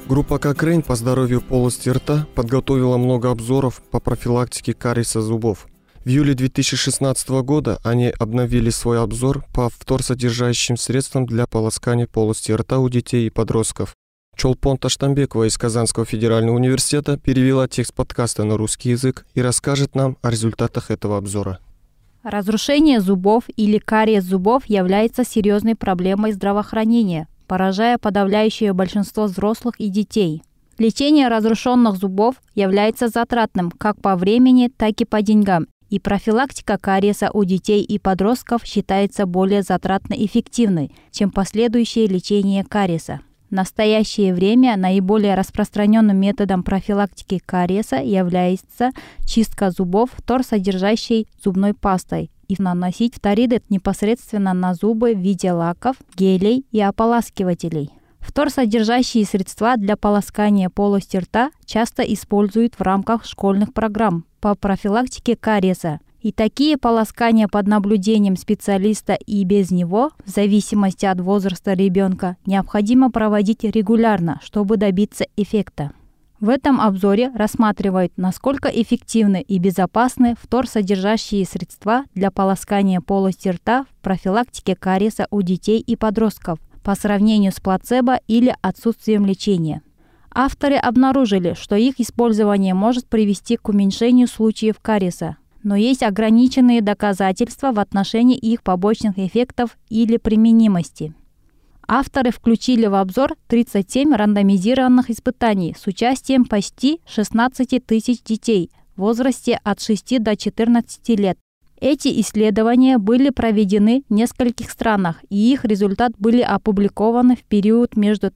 Группа Cochrane по здоровью полости рта подготовила много обзоров по профилактике кариеса зубов. В июле 2016 года они обновили свой обзор по фторсодержащим средствам для полоскания полости рта у детей и подростков. Чолпон Таштамбекова из Казанского федерального университета перевела текст подкаста на русский язык и расскажет нам о результатах этого обзора. Разрушение зубов или кариес зубов является серьезной проблемой здравоохранения, поражая подавляющее большинство взрослых и детей. Лечение разрушенных зубов является затратным как по времени, так и по деньгам, и профилактика кариеса у детей и подростков считается более затратно эффективной, чем последующее лечение кариеса. В настоящее время наиболее распространенным методом профилактики кариеса является чистка зубов фторсодержащей зубной пастой и наносить фториды непосредственно на зубы в виде лаков, гелей и ополаскивателей. Фторсодержащие средства для полоскания полости рта часто используют в рамках школьных программ по профилактике кариеса. И такие полоскания под наблюдением специалиста и без него, в зависимости от возраста ребенка, необходимо проводить регулярно, чтобы добиться эффекта. В этом обзоре рассматривают, насколько эффективны и безопасны фторсодержащие средства для полоскания полости рта в профилактике кариеса у детей и подростков по сравнению с плацебо или отсутствием лечения. Авторы обнаружили, что их использование может привести к уменьшению случаев кариеса, но есть ограниченные доказательства в отношении их побочных эффектов или применимости. Авторы включили в обзор 37 рандомизированных испытаний с участием почти 16 тысяч детей в возрасте от 6 до 14 лет. Эти исследования были проведены в нескольких странах, и их результаты были опубликованы в период между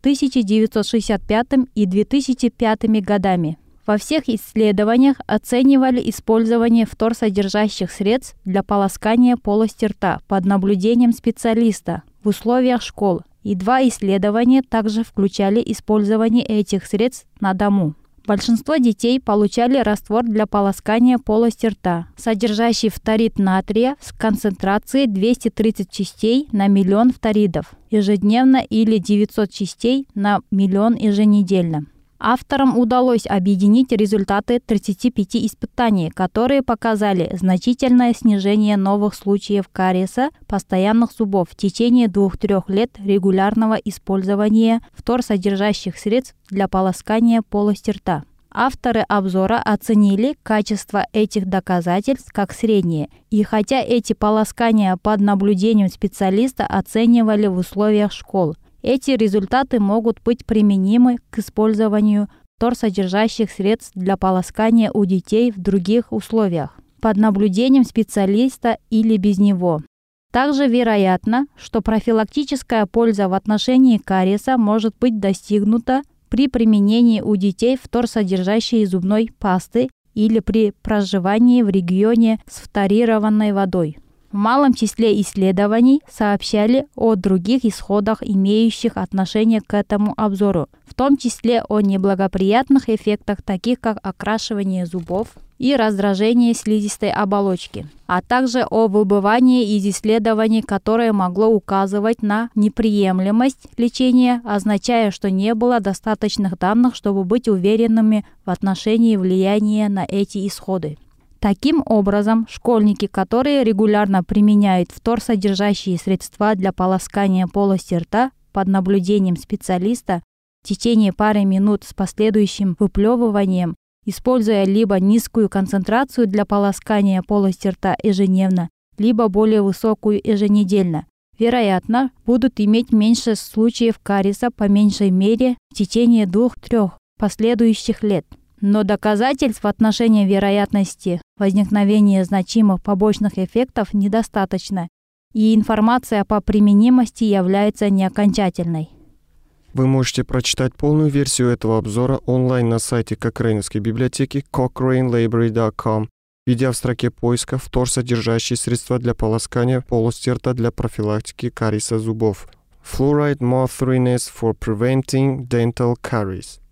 1965 и 2005 годами. Во всех исследованиях оценивали использование фторсодержащих средств для полоскания полости рта под наблюдением специалиста в условиях школ, и 2 исследования также включали использование этих средств на дому. Большинство детей получали раствор для полоскания полости рта, содержащий фторид натрия с концентрацией 230 частей на миллион фторидов ежедневно или 900 частей на миллион еженедельно. Авторам удалось объединить результаты 35 испытаний, которые показали значительное снижение новых случаев кариеса постоянных зубов в течение 2-3 лет регулярного использования фторсодержащих средств для полоскания полости рта. Авторы обзора оценили качество этих доказательств как среднее, и хотя эти полоскания под наблюдением специалиста оценивали в условиях школ, эти результаты могут быть применимы к использованию фторсодержащих средств для полоскания у детей в других условиях, под наблюдением специалиста или без него. Также вероятно, что профилактическая польза в отношении кариеса может быть достигнута при применении у детей фторсодержащей зубной пасты или при проживании в регионе с фторированной водой. В малом числе исследований сообщали о других исходах, имеющих отношение к этому обзору, в том числе о неблагоприятных эффектах, таких как окрашивание зубов и раздражение слизистой оболочки, а также о выбывании из исследований, которое могло указывать на неприемлемость лечения, означая, что не было достаточных данных, чтобы быть уверенными в отношении влияния на эти исходы. Таким образом, школьники, которые регулярно применяют фторсодержащие средства для полоскания полости рта под наблюдением специалиста в течение пары минут с последующим выплевыванием, используя либо низкую концентрацию для полоскания полости рта ежедневно, либо более высокую еженедельно, вероятно, будут иметь меньше случаев кариеса по меньшей мере в течение 2-3 последующих лет. Но доказательств в отношении вероятности возникновения значимых побочных эффектов недостаточно, и информация по применимости является неокончательной. Вы можете прочитать полную версию этого обзора онлайн на сайте Кокрейновской библиотеки cochranelibrary.com, введя в строке поиска фторсодержащие средства для полоскания полости рта для профилактики кариеса зубов. Fluoride Mothriness for Preventing Dental Caries.